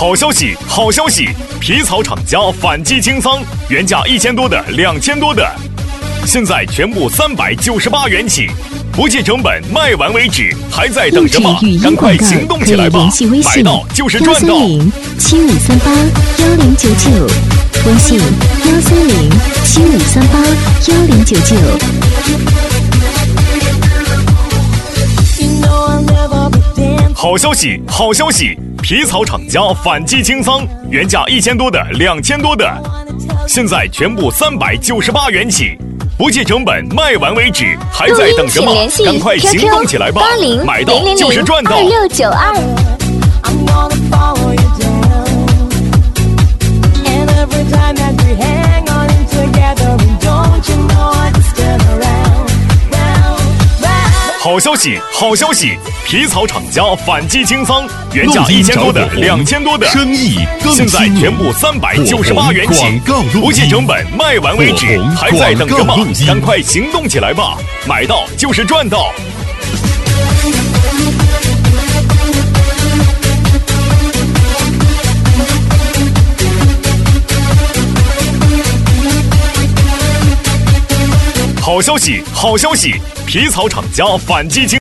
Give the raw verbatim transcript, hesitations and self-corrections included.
好消息，好消息！皮草厂家反季清仓，原价一千多的、两千多的，现在全部三百九十八元起，不计成本，卖完为止，还在等什么？赶快行动起来吧！买到就是赚到。 七五三八幺零九九，微信幺三零七五三八幺零九九。 好消息，好消息！皮草厂家反季清仓，原价一千多的、两千多的，现在全部三百九十八元起，不计成本，卖完为止，还在等什么？赶快行动起来吧！买到就是赚到。 二六九二。 好消息，好消息！皮草厂家反季清仓，原价一千多的、两千多的， 生意更现在全部三百九十八元起，不计成本，卖完为止，还在等什么？赶快行动起来吧！买到就是赚到。好消息，好消息！皮草厂家反季清。